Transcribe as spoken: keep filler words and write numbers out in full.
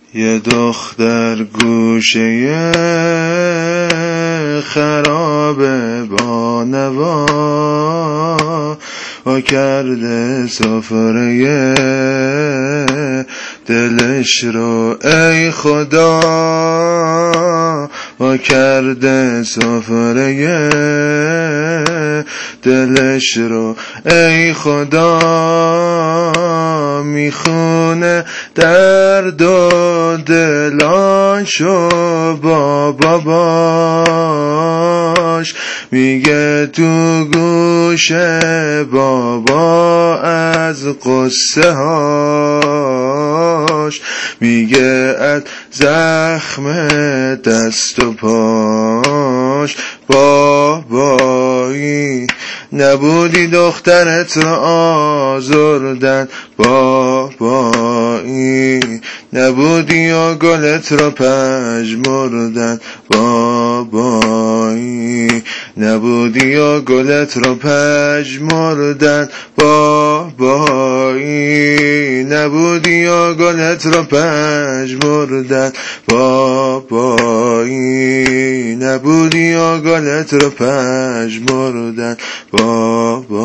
یه دختر گوشه خرابه با نوا و کرده سفره دلش رو ای خدا و کرده سفره دلش رو ای خدا میخونه درد و دلاشو با باباش میگه تو گوش بابا از قصه هاش میگه از زخم دست و پاش بابایی نبودی دخترت رو آزردن بابایی نبودی و گلت رو پژمردن بابایی نبودی و گلت رو پژمردن بابایی نبودی و گلت رو پژمردن بابایی نبودی و گلت رو پژمردن بابا